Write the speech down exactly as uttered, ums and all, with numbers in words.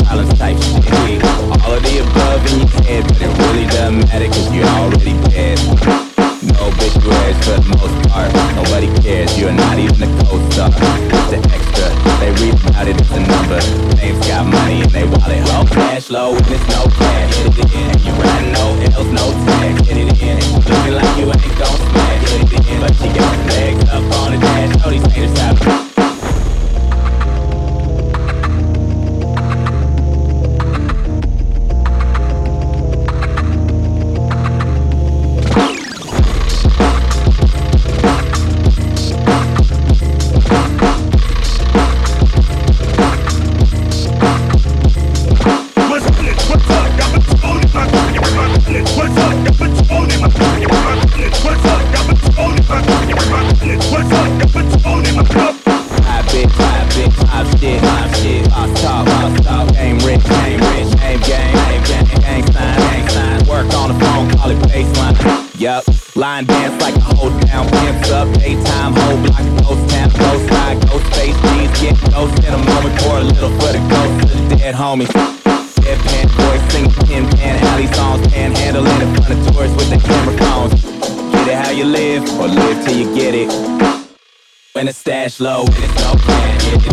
violence type shit. All of the above in your head, but it really doesn't matter cause you're already dead. No obituaries for the most part. Nobody cares, you're not even a co-star. It's the extra, they read about it, it's a number. Names got money and they wallet low. Cash low and it's no cash. Hit it in, you riding no L's, no tax. Hit it in, looking like you ain't gon' smash. Hit it in, but you got legs up on the dash. Show these haters how to line dance like a hold down, pimps up, daytime, whole block, ghost town, ghost line, ghost face, G's, get ghost in a moment, pour a little for the ghost to the dead homies. Deadpan boys singing tin pan alley songs, panhandling in front of tourists with their camera phones. Get it how you live, or live till you get it. When the stash low, and it's no plan, get